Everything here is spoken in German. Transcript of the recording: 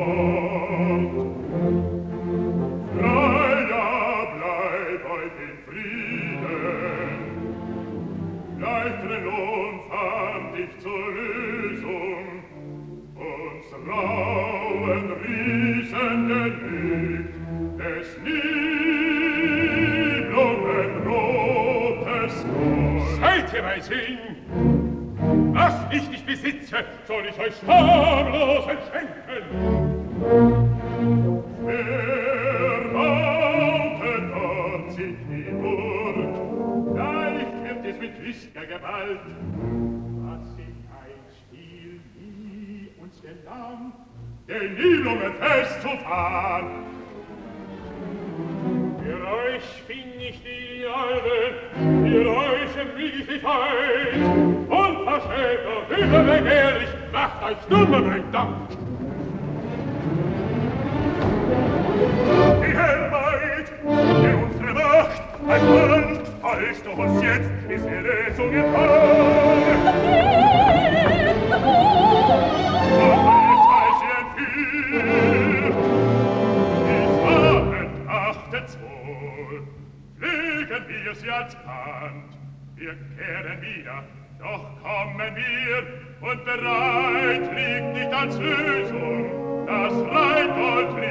Freier, bleib euch in Frieden. Leichtere Lohn fand ich zur Lösung. Uns rauen Riesen genügt des Nibelungenrotes Gold. Seid ihr bei Sinn? Was ich nicht besitze, soll ich euch schamlos entschenken. Verbaute dort sind die Burg, leicht wird es mit lüstiger Gewalt. Was sich ein Spiel wie uns gelang, den Nibelungen festzufahren. Für euch fing ich die Albe, für euch empfieg ich die Feind, und verschämt und überbegehrlich macht euch dummer mein Dank. Die Herrheit, der unsere Macht als Land, falls du uns jetzt ist die Lösung im Fall. Und alles weiß ihr entführt, dies Abend achtet's wohl, pflegen wir sie als Band. Wir kehren wieder, doch kommen wir, und bereit liegt nicht als Lösung das Rheingold liegt.